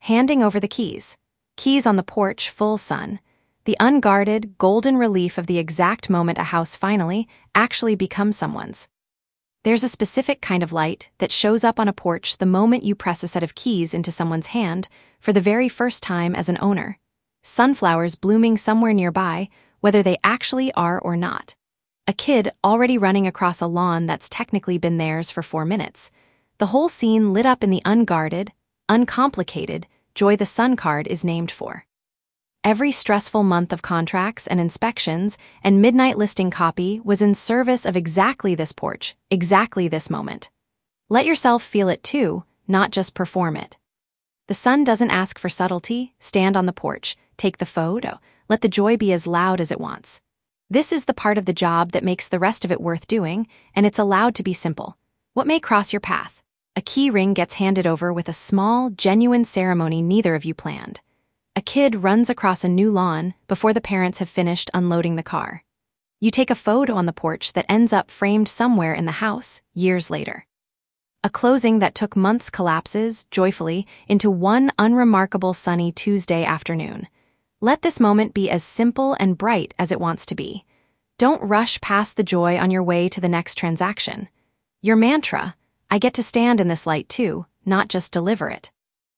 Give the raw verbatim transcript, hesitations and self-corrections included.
handing over the keys. Keys on the porch, full sun. The unguarded, golden relief of the exact moment a house finally, actually becomes someone's. There's a specific kind of light that shows up on a porch the moment you press a set of keys into someone's hand for the very first time as an owner. Sunflowers blooming somewhere nearby, whether they actually are or not. A kid already running across a lawn that's technically been theirs for four minutes. The whole scene lit up in the unguarded, uncomplicated joy the sun card is named for. Every stressful month of contracts and inspections and midnight listing copy was in service of exactly this porch, exactly this moment. Let yourself feel it too, not just perform it. The sun doesn't ask for subtlety. Stand on the porch, take the photo, let the joy be as loud as it wants. This is the part of the job that makes the rest of it worth doing, and it's allowed to be simple. What may cross your path? A key ring gets handed over with a small, genuine ceremony neither of you planned. A kid runs across a new lawn before the parents have finished unloading the car. You take a photo on the porch that ends up framed somewhere in the house, years later. A closing that took months collapses, joyfully, into one unremarkable sunny Tuesday afternoon. Let this moment be as simple and bright as it wants to be. Don't rush past the joy on your way to the next transaction. Your mantra, I get to stand in this light too, not just deliver it.